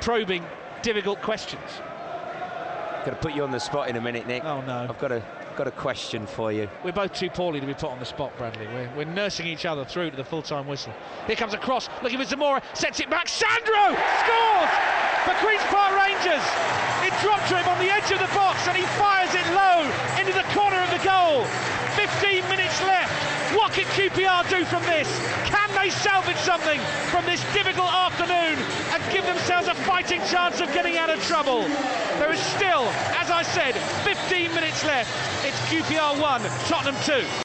probing, difficult questions. Got to put you on the spot in a minute, Nick. Oh no. I've got a question for you. We're both too poorly to be put on the spot, Bradley. We're nursing each other through to the full-time whistle. Here comes a cross, looking for Zamora, sets it back, Sandro scores for Queen's Park Rangers. It dropped to him on the edge of the box and he fires it low into the corner of the goal. 15 minutes left. What can QPR do from this? Can they salvage something from this difficult afternoon and give themselves a fighting chance of getting out of trouble? There is still, as I said, 15 minutes left. It's QPR 1, Tottenham 2.